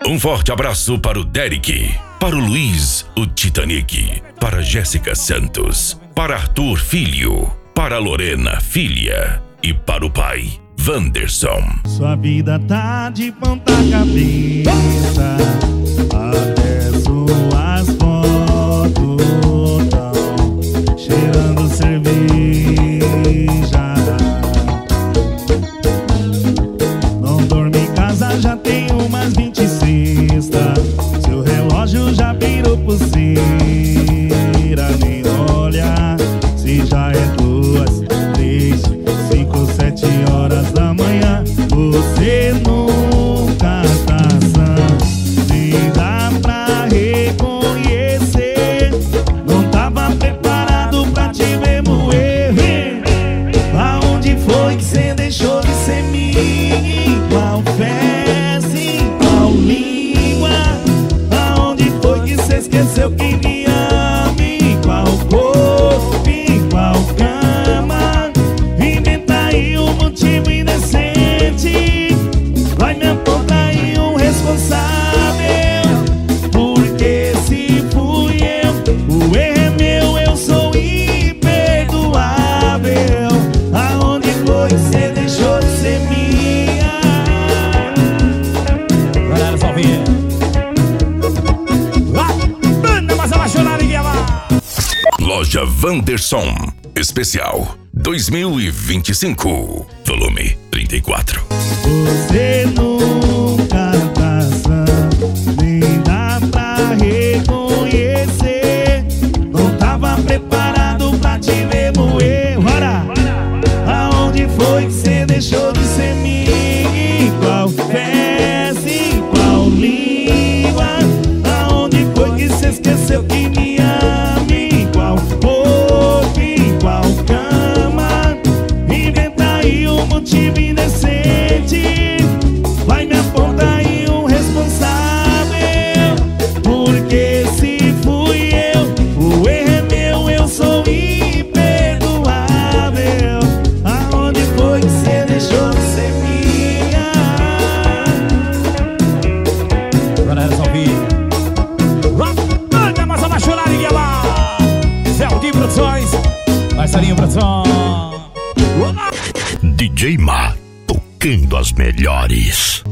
Um forte abraço para o Derek, para o Luiz, o Titanic, para Jéssica Santos, para Arthur Filho, para Lorena Filha e para o pai, Wanderson. Sua vida tá de ponta cabeça, até suas fotos tão cheirando cerveja. Não dorme em casa, já tem umas 26. Seu relógio já virou pulseira. Nem olha se já é 2, 3, 5, 7 horas da manhã. Você nunca tá sã, nem dá pra reconhecer. Não tava preparado pra te ver moer. Aonde foi que cê deixou de ser minha? Qual fez, qual língua? Aonde foi que cê esqueceu que me ama? Qual corpo, qual cama? Inventa aí um motivo indecente. Vai me apontar aí um responsável. Porque se fui eu, o erro é meu, eu sou imperdoável. Aonde foi que cê deixou de ser minha? Galera, salvinha. Banda mais apaixonada em Guiabá. Loja Wanderson, especial 2025, volume 34. Você nunca tá sã, nem dá pra reconhecer. Não tava preparado pra te ver moer. Bora! Aonde foi que cê deixou de ser minha? Qual fez, qual língua? Aonde foi que cê esqueceu que me ama? Qual corpo, qual cama? Inventa aí um motivo indecente. Vai me apontar aí um responsável. Porque se fui eu, o erro é meu, eu sou imperdoável. Aonde foi que cê deixou de ser minha? Galera, salvinha. Banda mais apaixonada em Guiabá. Zeldinho Produções. Marcelinho Produção. DJ Ma, tocando as melhores.